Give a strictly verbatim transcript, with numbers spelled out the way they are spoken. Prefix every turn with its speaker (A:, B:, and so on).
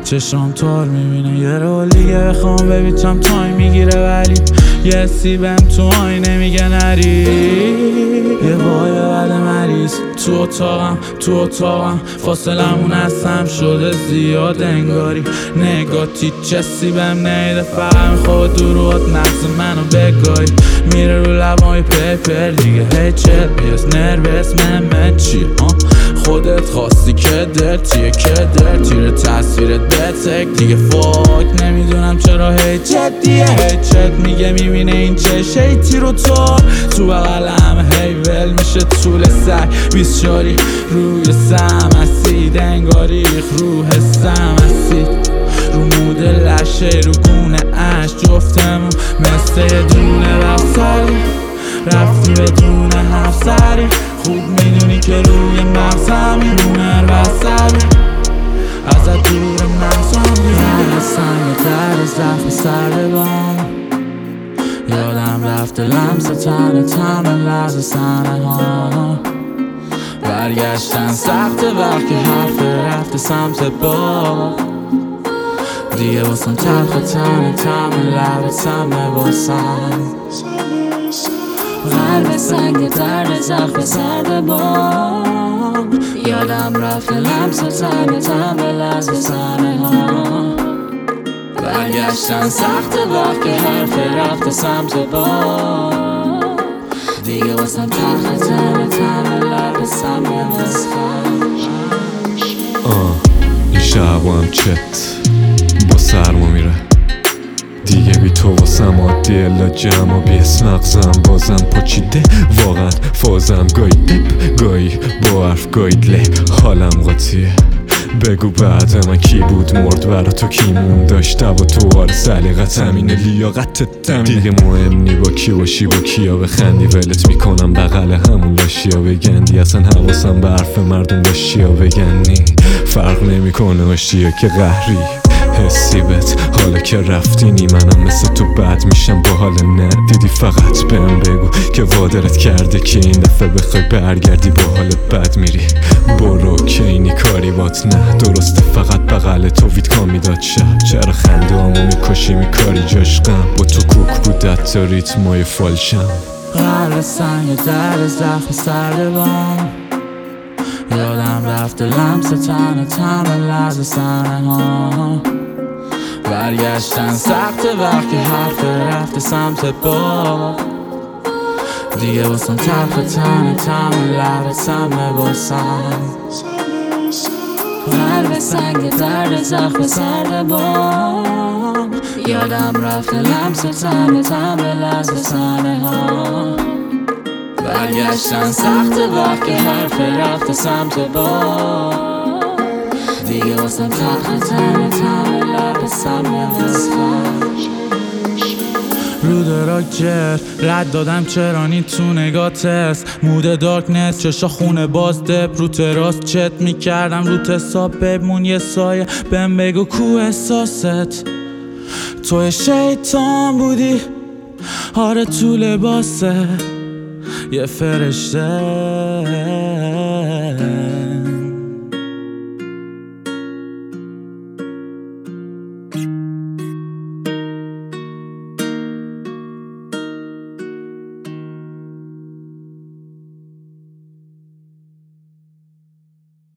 A: چشام تار میبینه یه رول دیگه بخوام ببیتم تایم میگیره ولی یه سیبم تو آینه میگه نری. یه وای بعد مریض تو اتاقم تو اتاقم فاصلمون هستم شده زیاد انگاری نگاتی چه سیبم نیده فقط میخواد دروات مغز منو بگاری میره رو لبای پیپر دیگه هی چت بیاس نروس من چی خودت خواستی که درتیه که درتیره تصویرت بتک دیگه فاک نمیدونم چرا هی جدیه هی چت میگه میبینه این چش هی تیر و تار تو بغلم هی ول میشه طول سگ بیست شاری روی سم اسید انگاری روح سم اسید رو مود لشه رو گونه اش جفتمون مثل یه دونه بفتری رفتی بدون هفت سری خوب میدونی که روی مغزم میمونه بستری ازت دور مغزم میمونه سنگ در زخم سرد بام یادم رفته لمس تن تم لحظه سنه ها برگشتن سخت وقتی حرف رفته سمت با دیگه واسم تلخ تن تم لبت سمه واسم قلب سنگ درد زخم سرد بام یادم رفته لمس تن تم لحظه سنه ها برگشتن سخت وقتی حرف رفته سمت با دیگه واسم تلخ تن تم لب سمه واسم
B: آه این شبا هم چت با سرما میره دیگه بی تو واسم عادیه الا جمع بی اسم مغزم بازم پاچیده واقعا فازم گاهی دپ گاهی با حرف گاهی له حالم قاطیه بگو بعد من کی بود مرد برا تو کی مون داشت و تو آره سلیقت همینه لیاقتت تمینه دیگه مهم نی با کی باشی با کیا بخندی ولت میکنم بغل همون لاشیا بگندی اصلا حواسم به حرف مردم داشتیا بگنی فرق نمیکنه آشتیا که قهری حسی بت حالا که رفتینی منم مثل تو بد میشم با حال نه دیدی فقط بهم بگو که وادرت کرده که این دفعه بخوای برگردی با حال بد میری برو که اینی کاری بات نه درسته فقط بغل تو ویدکا میداد شب چرا خنده همو میکشی میکاری جاش غم با تو کوک بود حتی ریتمای فالشم
A: قلب سنگ در زخم سرد بام یادم رفته لمس تن تم لحظه سنه ها برگشتن سخت وقتی حرف رفته سمت با دیگه واسم تلخ تن تم لب سمه واسم قلب سنگ درد زخم سرد بام یادم رفته لمس تن تم لحظه سنه ها برگشتن سخت وقتی حرف رفته سمت با دیگه واسم تلخ تن تم لب سمه واسم رو دراک جر رد دادم چرانی تو نگات است مود دارکنس چشا خونه باز دب رو تراس چت میکردم رو تصاب بمون یه سایه بهم بگو کو احساست توی شیطان بودی آره تو لباسه یه فرشته